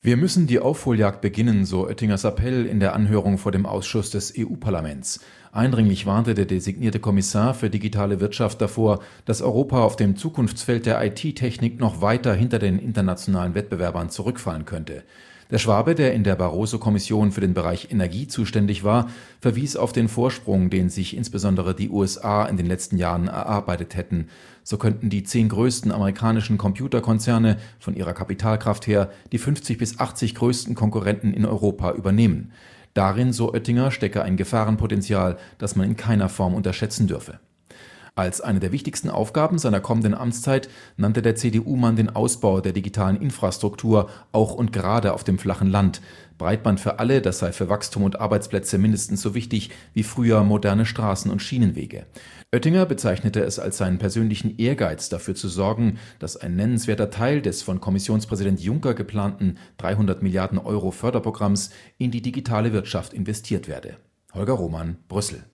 Wir müssen die Aufholjagd beginnen, so Oettingers Appell in der Anhörung vor dem Ausschuss des EU-Parlaments. Eindringlich warnte der designierte Kommissar für digitale Wirtschaft davor, dass Europa auf dem Zukunftsfeld der IT-Technik noch weiter hinter den internationalen Wettbewerbern zurückfallen könnte. Der Schwabe, der in der Barroso-Kommission für den Bereich Energie zuständig war, verwies auf den Vorsprung, den sich insbesondere die USA in den letzten Jahren erarbeitet hätten. So könnten die 10 größten amerikanischen Computerkonzerne von ihrer Kapitalkraft her die 50 bis 80 größten Konkurrenten in Europa übernehmen. Darin, so Oettinger, stecke ein Gefahrenpotenzial, das man in keiner Form unterschätzen dürfe. Als eine der wichtigsten Aufgaben seiner kommenden Amtszeit nannte der CDU-Mann den Ausbau der digitalen Infrastruktur, auch und gerade auf dem flachen Land. Breitband für alle, das sei für Wachstum und Arbeitsplätze mindestens so wichtig wie früher moderne Straßen und Schienenwege. Oettinger bezeichnete es als seinen persönlichen Ehrgeiz, dafür zu sorgen, dass ein nennenswerter Teil des von Kommissionspräsident Juncker geplanten 300 Milliarden Euro Förderprogramms in die digitale Wirtschaft investiert werde. Holger Roman, Brüssel.